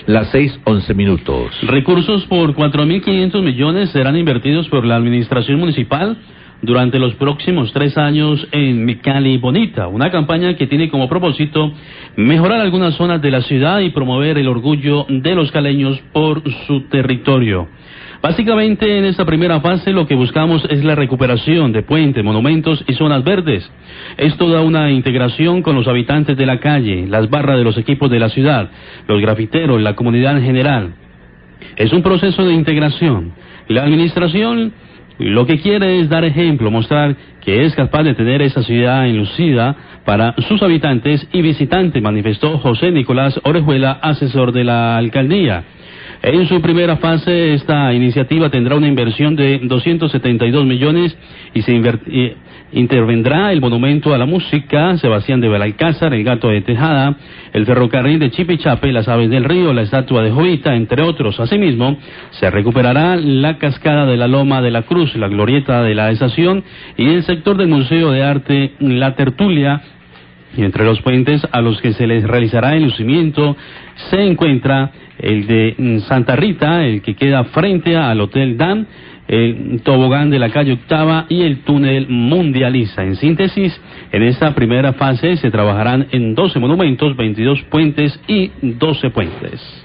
Las 6:11. Recursos por 4.500 millones serán invertidos por la administración municipal durante los próximos 3 años en Mi Cali Bonita, una campaña que tiene como propósito mejorar algunas zonas de la ciudad y promover el orgullo de los caleños por su territorio. Básicamente en esta primera fase lo que buscamos es la recuperación de puentes, monumentos y zonas verdes. Es toda una integración con los habitantes de la calle, las barras de los equipos de la ciudad, los grafiteros, la comunidad en general. Es un proceso de integración. La administración lo que quiere es dar ejemplo, mostrar que es capaz de tener esa ciudad enlucida para sus habitantes y visitantes, manifestó José Nicolás Orejuela, asesor de la alcaldía. En su primera fase, esta iniciativa tendrá una inversión de 272 millones y se intervendrá el monumento a la música, Sebastián de Belalcázar, el Gato de Tejada, el ferrocarril de Chipichape, las aves del río, la estatua de Jovita, entre otros. Asimismo, se recuperará la cascada de la Loma de la Cruz, la glorieta de la estación y el sector del Museo de Arte, la Tertulia. Y entre los puentes a los que se les realizará el lucimiento se encuentra el de Santa Rita, el que queda frente al Hotel Dan, el tobogán de la calle Octava y el túnel Mundializa. En síntesis, en esta primera fase se trabajarán en 12 monumentos, 22 puentes y 12 puentes.